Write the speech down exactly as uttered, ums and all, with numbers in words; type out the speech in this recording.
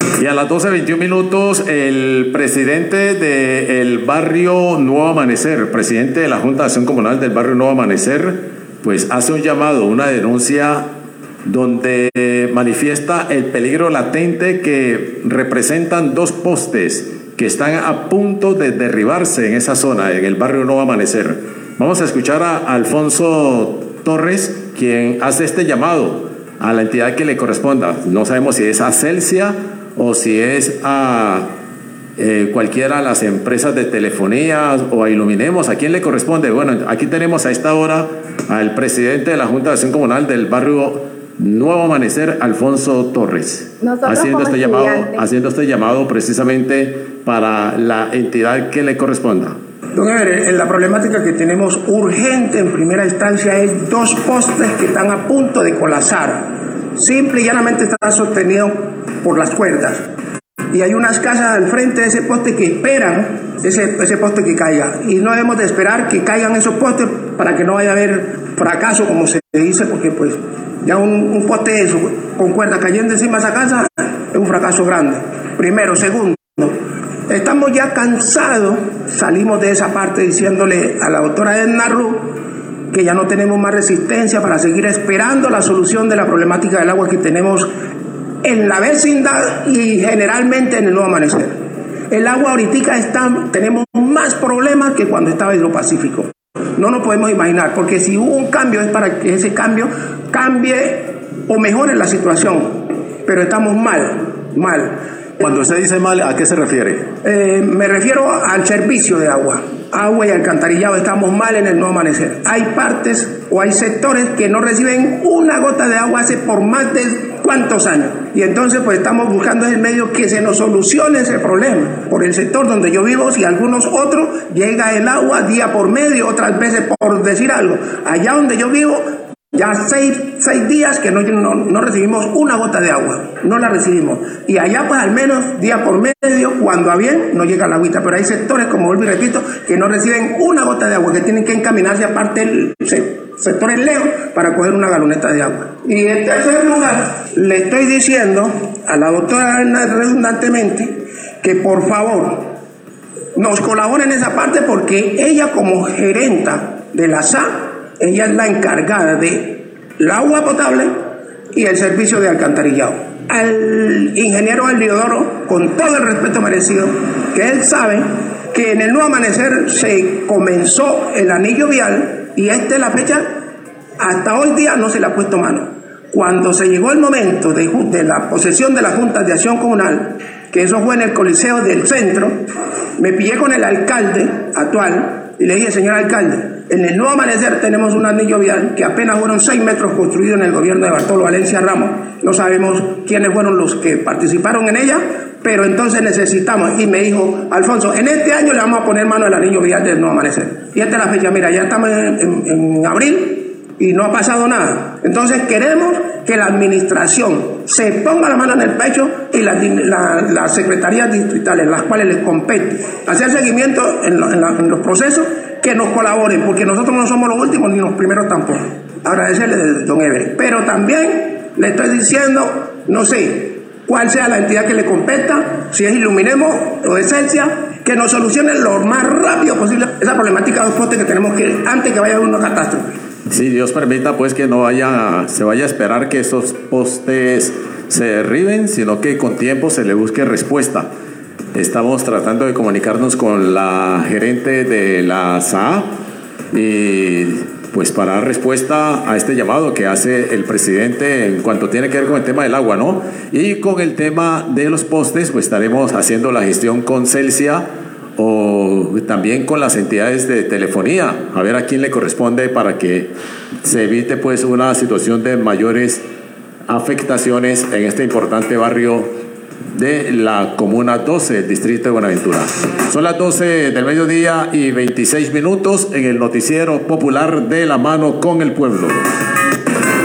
Y a las doce veintiún minutos, el presidente del barrio Nuevo Amanecer, presidente de la Junta de Acción Comunal del barrio Nuevo Amanecer, pues hace un llamado, una denuncia donde manifiesta el peligro latente que representan dos postes que están a punto de derribarse en esa zona, en el barrio Nuevo Amanecer. Vamos a escuchar a Alfonso Torres, quien hace este llamado a la entidad que le corresponda. No sabemos si es a Celsia o si es a eh, cualquiera de las empresas de telefonía o a Iluminemos. ¿A quién le corresponde? Bueno, aquí tenemos a esta hora al presidente de la Junta de Acción Comunal del barrio Nuevo Amanecer, Alfonso Torres, Nosotros haciendo este llamado, haciendo este llamado precisamente para la entidad que le corresponda. Don Ever, la problemática que tenemos urgente en primera instancia es dos postes que están a punto de colapsar. Simple y llanamente están sostenidos por las cuerdas. Y hay unas casas al frente de ese poste que esperan ese, ese poste que caiga. Y no debemos de esperar que caigan esos postes para que no vaya a haber fracaso, como se dice, porque pues ya un, un poste de eso, con cuerdas cayendo encima de esa casa es un fracaso grande. Primero. Segundo, estamos ya cansados, salimos de esa parte diciéndole a la doctora Edna Ru que ya no tenemos más resistencia para seguir esperando la solución de la problemática del agua que tenemos en la vecindad y generalmente en el Nuevo Amanecer. El agua ahorita está, tenemos más problemas que cuando estaba Hidropacífico. No nos podemos imaginar, porque si hubo un cambio es para que ese cambio cambie o mejore la situación, pero estamos mal, mal. Cuando usted dice mal, ¿a qué se refiere? Eh, me refiero al servicio de agua. Agua y alcantarillado, estamos mal en el Nuevo Amanecer. Hay partes o hay sectores que no reciben una gota de agua hace por más de cuántos años. Y entonces pues estamos buscando el medio que se nos solucione ese problema. Por el sector donde yo vivo y algunos otros, llega el agua día por medio, otras veces por decir algo. Allá donde yo vivo, ya seis, seis días que no, no, no recibimos una gota de agua, no la recibimos. Y allá pues al menos día por medio, cuando va bien, no llega la agüita. Pero hay sectores, como vuelvo y repito, que no reciben una gota de agua, que tienen que encaminarse aparte el sectores lejos para coger una galoneta de agua. Y en tercer lugar, le estoy diciendo a la doctora redundantemente que por favor nos colabore en esa parte, porque ella como gerenta de la S A, ella es la encargada de el agua potable y el servicio de alcantarillado. Al ingeniero Eliodoro, con todo el respeto merecido, que él sabe que en el Nuevo Amanecer se comenzó el anillo vial y esta es la fecha, hasta hoy día no se le ha puesto mano. Cuando se llegó el momento de, de la posesión de la Junta de Acción Comunal, que eso fue en el Coliseo del Centro, me pillé con el alcalde actual y le dije: señor alcalde, en el Nuevo Amanecer tenemos un anillo vial que apenas fueron seis metros construidos en el gobierno de Bartolo Valencia Ramos. No sabemos quiénes fueron los que participaron en ella, pero entonces necesitamos. Y me dijo: Alfonso, en este año le vamos a poner mano al anillo vial del Nuevo Amanecer. Y esta es la fecha, mira, ya estamos en, en, en abril y no ha pasado nada. Entonces queremos que la administración se ponga la mano en el pecho y las la, la secretarías distritales, las cuales les compete hacer seguimiento en, lo, en, la, en los procesos, que nos colaboren, porque nosotros no somos los últimos ni los primeros tampoco. Agradecerle, don Ever. Pero también le estoy diciendo, no sé cuál sea la entidad que le competa, si es Iluminemos o Esencia, que nos solucionen lo más rápido posible esa problemática de los postes que tenemos, que antes que vaya a haber una catástrofe. Sí, Dios permita pues que no vaya, se vaya a esperar que esos postes se derriben, sino que con tiempo se le busque respuesta. Estamos tratando de comunicarnos con la gerente de la S A y pues para dar respuesta a este llamado que hace el presidente en cuanto tiene que ver con el tema del agua, ¿no? Y con el tema de los postes, pues estaremos haciendo la gestión con Celsia o también con las entidades de telefonía, a ver a quién le corresponde para que se evite pues una situación de mayores afectaciones en este importante barrio de la Comuna doce, el distrito de Buenaventura. Son las doce del mediodía y veintiséis minutos en el noticiero popular de La Mano con el Pueblo.